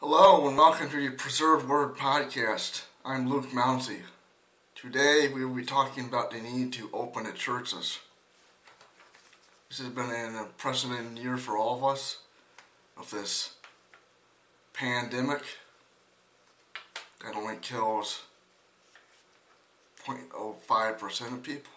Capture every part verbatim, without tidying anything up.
Hello and welcome to the Preserved Word Podcast. I'm Luke Mounsey. Today we will be talking about the need to open the churches. This has been an unprecedented year for all of us of this pandemic that only kills zero point zero five percent of people.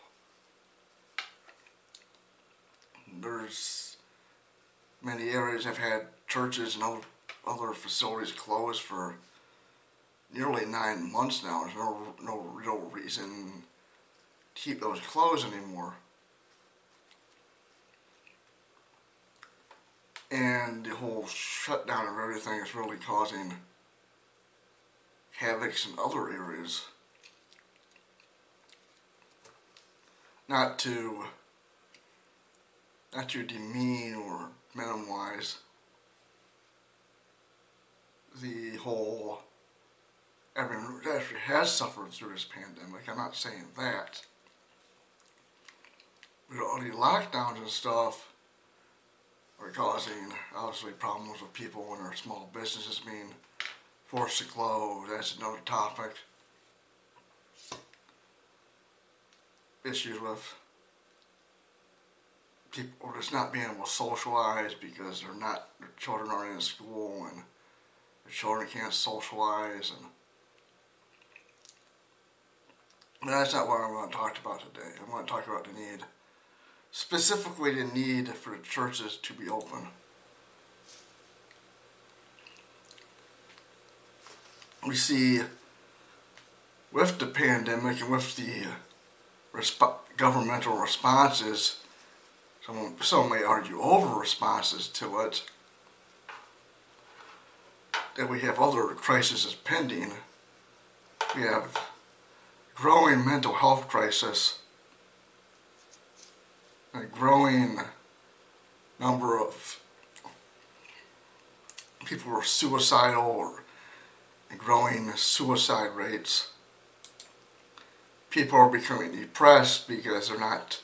There's many areas that have had churches and other other facilities closed for nearly nine months now. There's no no real reason to keep those closed anymore. And the whole shutdown of everything is really causing havocs in other areas. Not to not to demean or minimize the whole, everyone actually has suffered through this pandemic. I'm not saying that. But all the lockdowns and stuff are causing, obviously, problems with people when their small businesses being forced to close. That's another topic. Issues with people just not being able to socialize because they're not, their children aren't in school and their children can't socialize, and but that's not what I want to talk about today. I want to talk about the need, specifically the need for the churches to be open. We see with the pandemic and with the resp- governmental responses, some, some may argue over responses to it, that we have other crises pending. We have growing mental health crisis, a growing number of people who are suicidal, or growing suicide rates. People are becoming depressed because they're not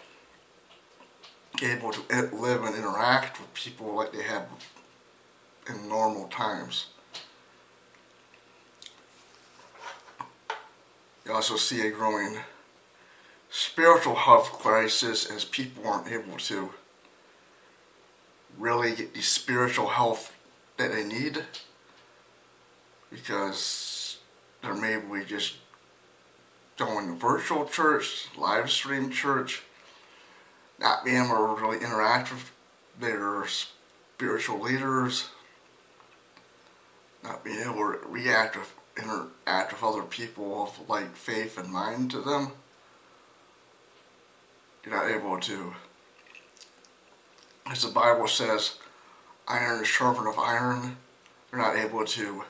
able to live and interact with people like they have in normal times. You also see a growing spiritual health crisis as people aren't able to really get the spiritual health that they need because they're maybe just going to virtual church, live stream church, not being able to really interact with their spiritual leaders, not being able to react with, interact with other people of like faith and mind to them. You're not able to, as the Bible says, iron is sharpened of iron. You're not able to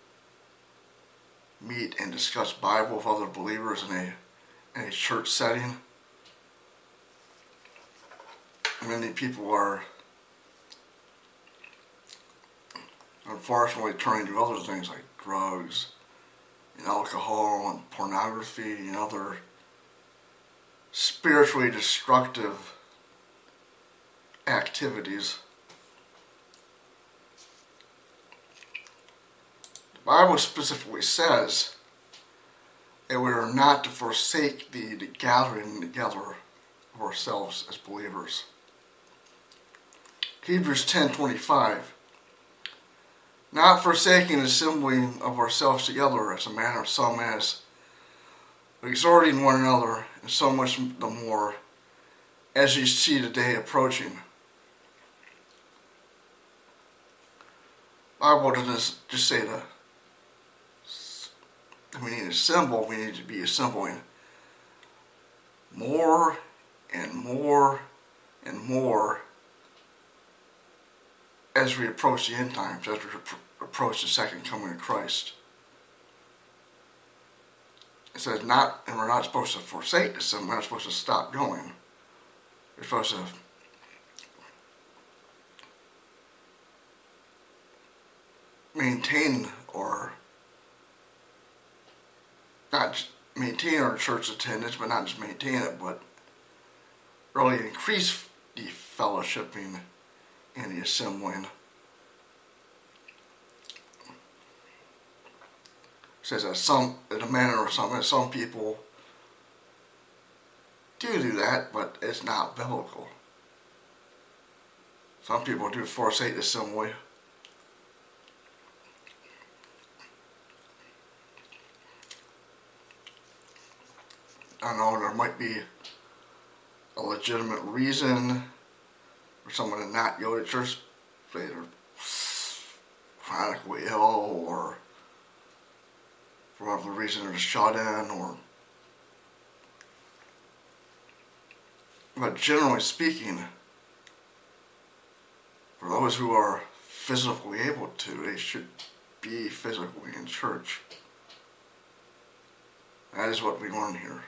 meet and discuss Bible with other believers in a, in a church setting. Many people are unfortunately turning to other things like drugs and alcohol and pornography and other spiritually destructive activities. The Bible specifically says that we are not to forsake the, the gathering together of ourselves as believers. Hebrews ten twenty-five. Not forsaking the assembling of ourselves together as a manner of some has, but exhorting one another, and so much the more as you see the day approaching. The Bible doesn't just say that we need to assemble, we need to be assembling more and more and more as we approach the end times, as we approach the second coming of Christ. It says not, and we're not supposed to forsake this, and we're not supposed to stop going. We're supposed to maintain or not maintain our church attendance, but not just maintain it, but really increase the fellowshipping and the assembling. says that some, in a manner or something, that some people do do that, but it's not biblical. Some people do forsake the assembly. I know there might be a legitimate reason for someone to not go to church, say they're chronically ill, or for whatever reason they're shut in, or but generally speaking, for those who are physically able to, they should be physically in church. That is what we learn here.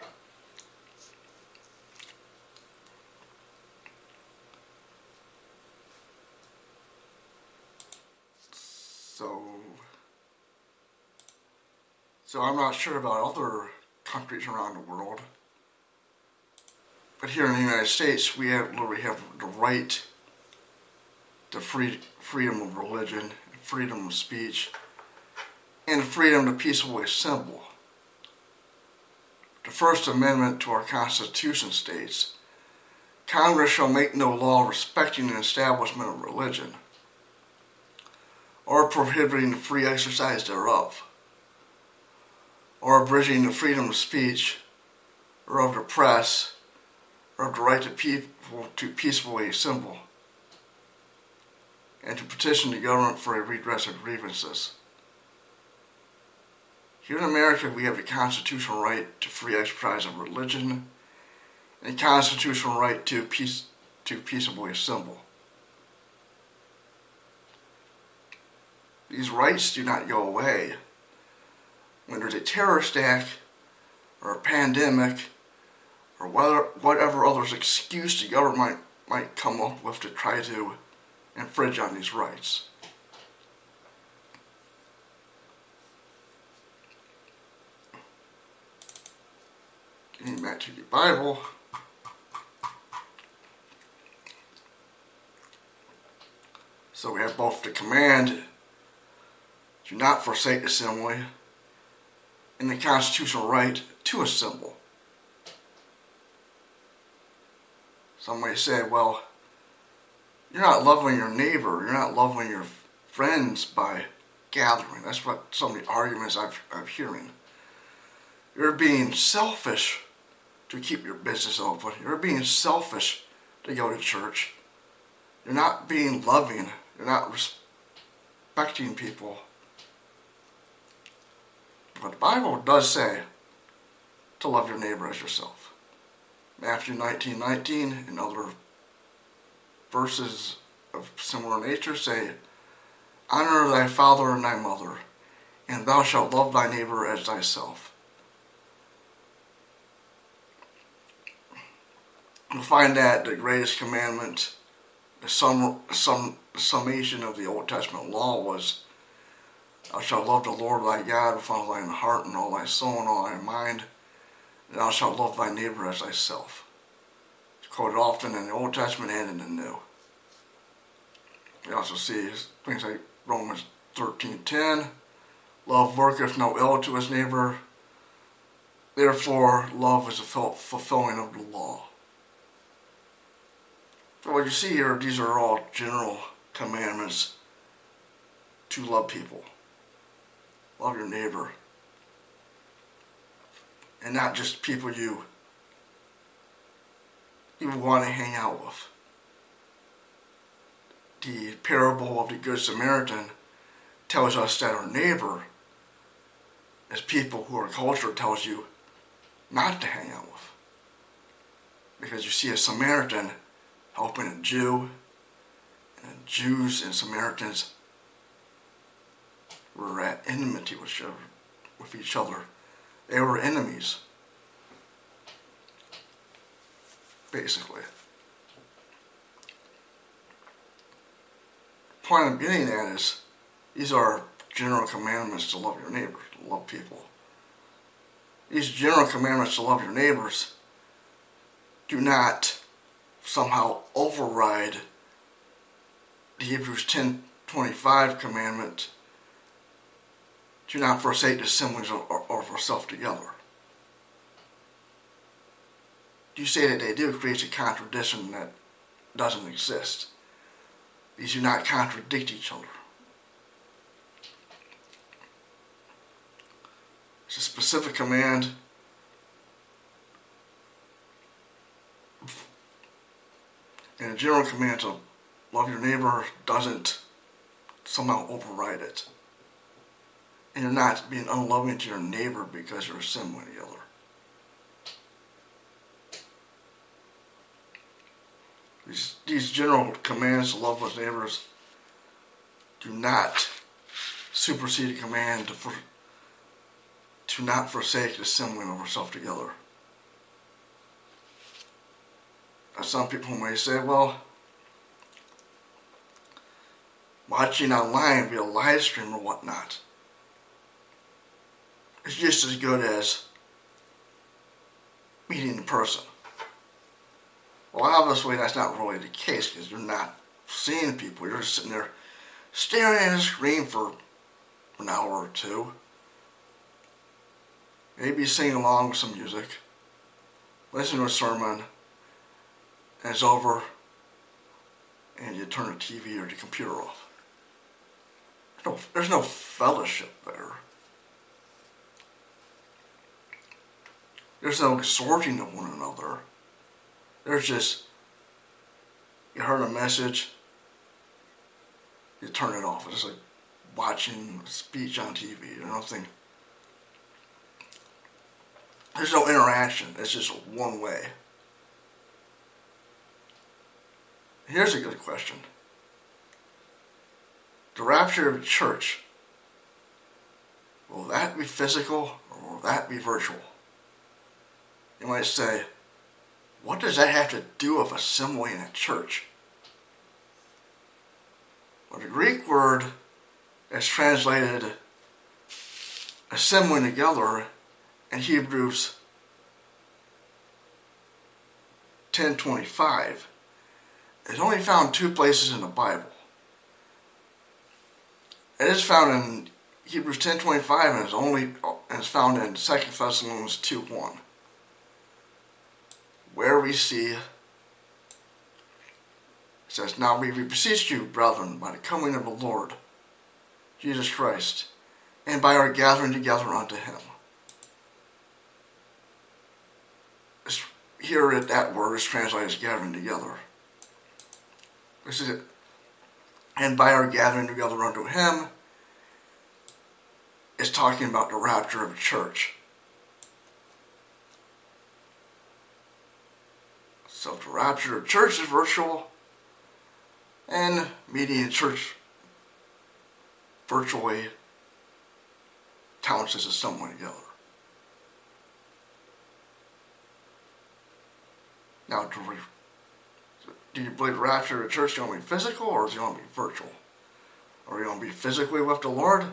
So, so I'm not sure about other countries around the world, but here in the United States, we have literally have the right to free, freedom of religion, freedom of speech, and freedom to peacefully assemble. The First Amendment to our Constitution states, Congress shall make no law respecting the establishment of religion, or prohibiting the free exercise thereof, or abridging the freedom of speech, or of the press, or of the right to people to peacefully assemble, and to petition the government for a redress of grievances. Here in America, we have the constitutional right to free exercise of religion, and the constitutional right to peace to peaceably assemble. These rights do not go away when there's a terrorist act or a pandemic or whether, whatever other excuse the government might come up with to try to infringe on these rights. Getting back to the Bible, so we have both the command do not forsake assembly, and the constitutional right to assemble. Some may say, well, you're not loving your neighbor, you're not loving your friends by gathering. That's what some of the arguments I've, I'm hearing. You're being selfish to keep your business open. You're being selfish to go to church. You're not being loving. You're not respecting people. But the Bible does say to love your neighbor as yourself. Matthew nineteen nineteen and other verses of similar nature say, honor thy father and thy mother, and thou shalt love thy neighbor as thyself. You'll find that the greatest commandment, the sum, sum, summation of the Old Testament law was, thou shalt love the Lord thy God with all thine heart and all thy soul and all thy mind, and thou shalt love thy neighbor as thyself. It's quoted often in the Old Testament and in the New. We also see things like Romans thirteen ten, love worketh no ill to his neighbor, therefore love is the fulfilling of the law. So what you see here, these are all general commandments to love people. Love your neighbor. And not just people you, you want to hang out with. The parable of the Good Samaritan tells us that our neighbor is people who our culture tells you not to hang out with. Because you see a Samaritan helping a Jew, and Jews and Samaritans were at enmity with each other. With each other. They were enemies, basically. The point I'm getting at is, these are general commandments to love your neighbor, to love people. These general commandments to love your neighbors do not somehow override the Hebrews ten twenty-five commandment do not forsake the assemblies or, or, or yourself together. You say that they do creates a contradiction that doesn't exist. These do not contradict each other. It's a specific command and a general command to love your neighbor doesn't somehow override it. And you're not being unloving to your neighbor because you're assembling together. These, these general commands to love one's neighbors do not supersede a command to, for, to not forsake the assembling of ourselves together. Now, some people may say, well, watching online via live stream or whatnot is just as good as meeting in person. Well, obviously that's not really the case because you're not seeing people. You're just sitting there staring at a screen for an hour or two. Maybe singing along with some music, listening to a sermon, and it's over, and you turn the T V or the computer off. There's no, there's no fellowship there. There's no exhorting of one another. There's just, you heard a message, you turn it off. It's like watching a speech on T V or nothing. There's no interaction. It's just one way. Here's a good question. The rapture of the church, will that be physical or will that be virtual? You might say, what does that have to do with assembling a church? Well, the Greek word is translated assembling together in Hebrews ten twenty-five. It's only found two places in the Bible. It is found in Hebrews ten twenty-five and it's only and it's found in Second Thessalonians two one. Where we see, it says, now we beseech you, brethren, by the coming of the Lord Jesus Christ, and by our gathering together unto him. It's, here that word is translated as gathering together. This is it. And by our gathering together unto him, it's talking about the rapture of the church. So the rapture of the church is virtual, and meeting in church virtually counts as assembling together. Now, do, we, do you believe the rapture of the church is going to be physical or is it going to be virtual? Are you going to be physically with the Lord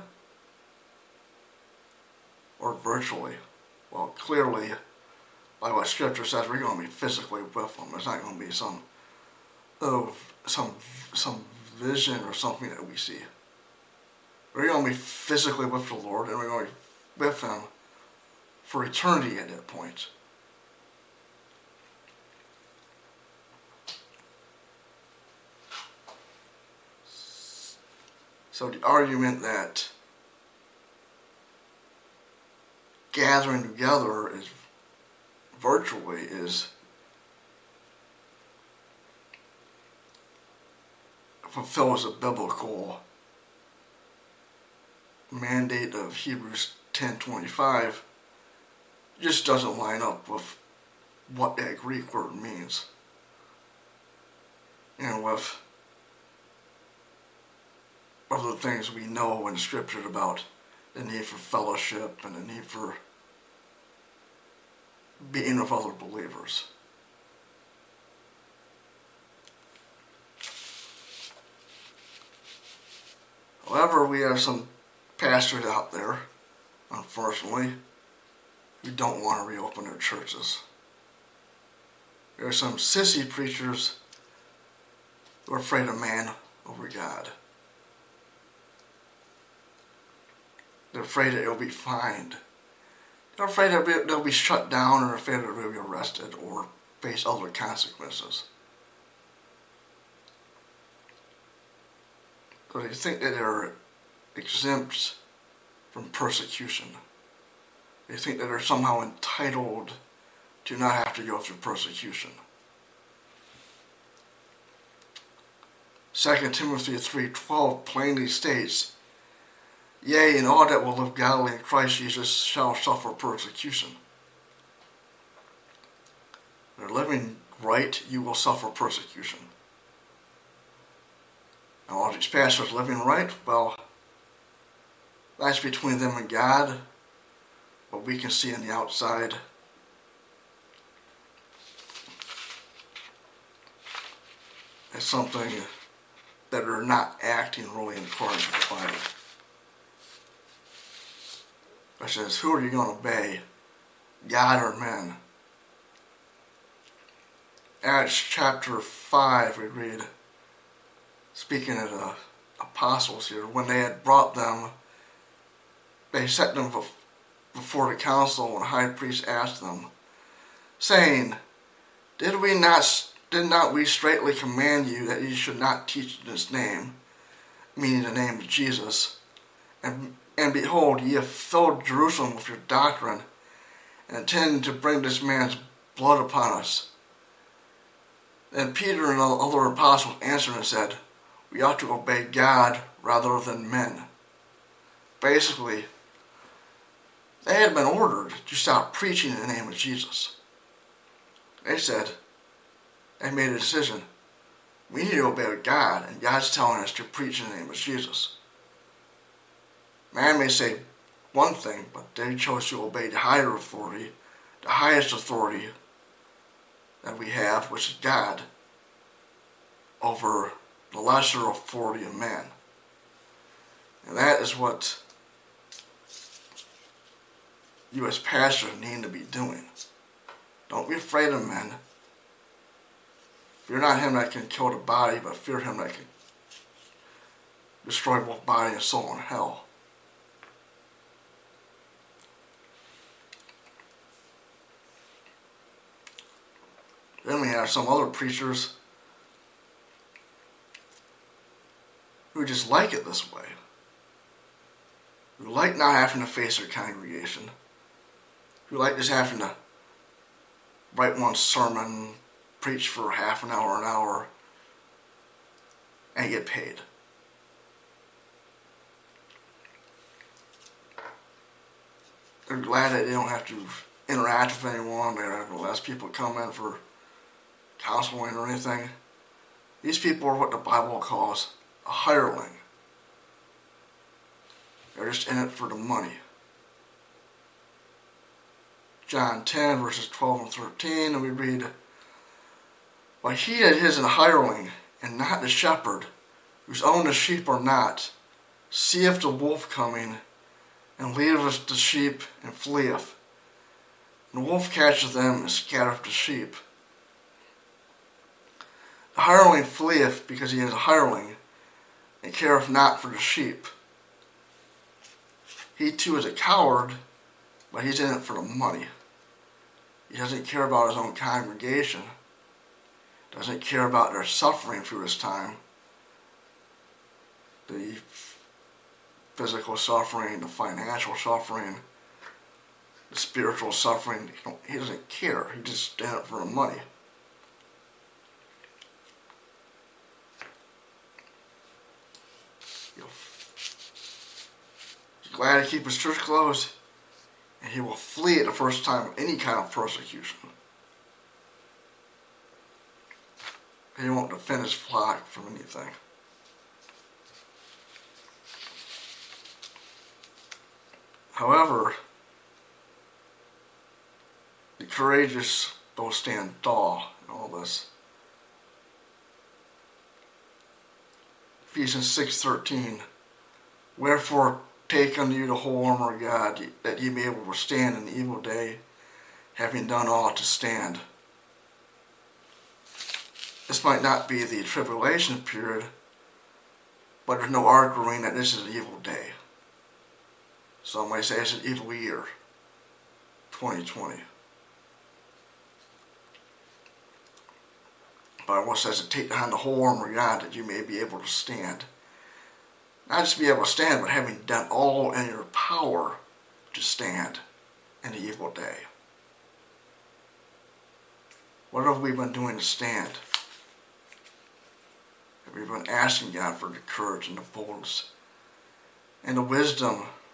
or virtually? Well, clearly, by what Scripture says, we're going to be physically with them. It's not going to be some of some some vision or something that we see. We're going to be physically with the Lord, and we're going to be with Him for eternity at that point. So the argument that gathering together is virtually is fulfills a biblical mandate of Hebrews ten twenty-five, just doesn't line up with what that Greek word means. And with other things we know in Scripture about the need for fellowship and the need for being with other believers. However, we have some pastors out there, unfortunately, who don't want to reopen their churches. There are some sissy preachers who are afraid of man over God. They're afraid that they'll be fined. They're afraid that they'll be shut down, or afraid that they'll be arrested or face other consequences. So they think that they're exempt from persecution. They think that they're somehow entitled to not have to go through persecution. Second Timothy three twelve plainly states, "Yea, and all that will live godly in Christ Jesus shall suffer persecution." If you're living right, you will suffer persecution. Now, all these pastors living right, well, that's between them and God. What we can see on the outside. It's something that are not acting really in accordance with the Bible. It says, who are you going to obey, God or men? Acts chapter five, we read, speaking of the apostles here, when they had brought them, they set them before the council, and the high priest asked them, saying, Did we not did not we straightly command you that you should not teach in this name, meaning the name of Jesus, and and behold, ye have filled Jerusalem with your doctrine, and intend to bring this man's blood upon us. Then Peter and the other apostles answered and said, We ought to obey God rather than men. Basically, they had been ordered to stop preaching in the name of Jesus. They said, they made a decision. We need to obey God, and God's telling us to preach in the name of Jesus. Man may say one thing, but they chose to obey the higher authority, the highest authority that we have, which is God, over the lesser authority of man. And that is what you as pastors need to be doing. Don't be afraid of men. Fear not him that can kill the body, but fear him that can destroy both body and soul in hell. Then we have some other preachers who just like it this way. Who like not having to face their congregation. Who like just having to write one sermon, preach for half an hour, an hour, and get paid. They're glad that they don't have to interact with anyone. They don't have to let people come in for counseling or anything. These people are what the Bible calls a hireling. They're just in it for the money. John ten, verses twelve and thirteen, and we read, But he that is an hireling, and not the shepherd, whose own the sheep are not, seeth the wolf coming, and leaveth the sheep, and fleeth. And the wolf catcheth them, and scattereth the sheep. The hireling fleeth, because he is a hireling, and careth not for the sheep. He too is a coward, but he's in it for the money. He doesn't care about his own congregation. Doesn't care about their suffering through this time. The physical suffering, the financial suffering, the spiritual suffering. He doesn't care. He just in it for the money. He's glad to keep his church closed, and he will flee at the first time of any kind of persecution. He won't defend his flock from anything. However, the courageous will stand tall in all this. Ephesians six thirteen. Wherefore take unto you the whole armor of God, that ye may be able to withstand in the evil day, having done all to stand. This might not be the tribulation period, but there's no arguing that this is an evil day. Some might say it's an evil year, twenty twenty. But what says it, take on the whole armor of God that you may be able to stand. Not just be able to stand, but having done all in your power to stand in the evil day. What have we been doing to stand? Have we been asking God for the courage and the boldness and the wisdom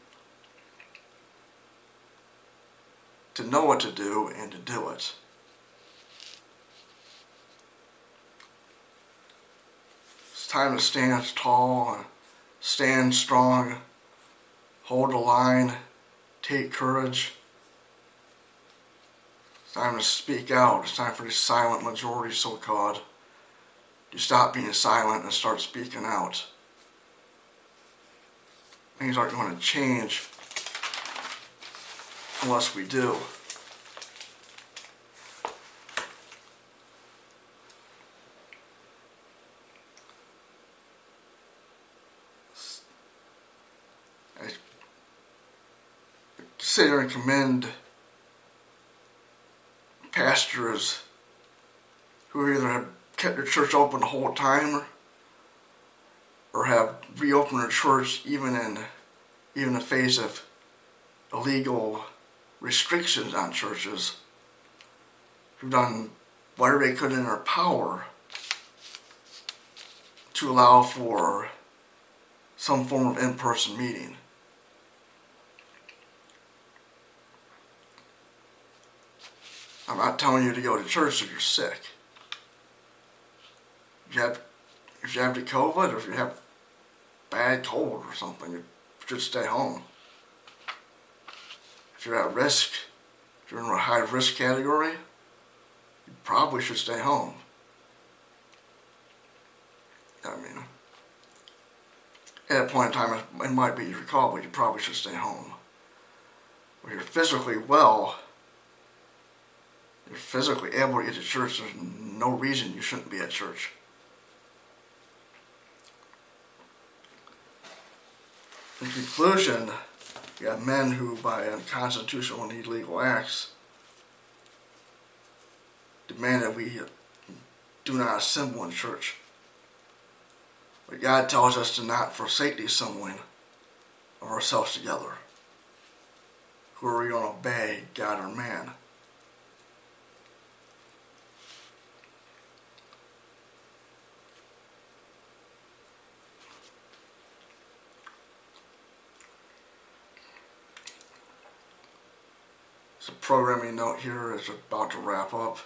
to know what to do and to do it? It's time to stand tall, stand strong, hold the line, take courage. It's time to speak out. It's time for the silent majority, so-called, to stop being silent and start speaking out. Things aren't going to change unless we do. I sit here and commend pastors who either have kept their church open the whole time or have reopened their church even in even in the face of illegal restrictions on churches, who've done whatever they could in their power to allow for some form of in-person meeting. I'm not telling you to go to church if you're sick. If you have, if you have the COVID or if you have bad cold or something, you should stay home. If you're at risk, if you're in a high risk category, you probably should stay home. I mean, at that point in time, it might be your call, but you probably should stay home. When you're physically well, you're physically able to get to church, there's no reason you shouldn't be at church. In conclusion, you have men who, by unconstitutional and illegal acts, demand that we do not assemble in church. But God tells us to not forsake the assembling of ourselves together. Who are we going to obey, God or man? So programming note here is about to wrap up.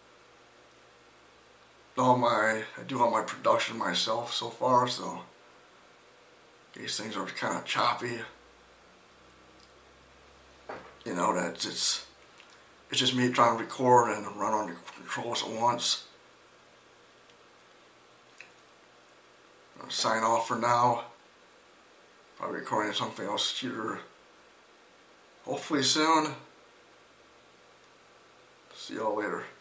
All my, I do all my production myself so far, so these things are kind of choppy. You know, that it's it's just me trying to record and run on the controls at once. I'll sign off for now. Probably recording something else here hopefully soon. See y'all later.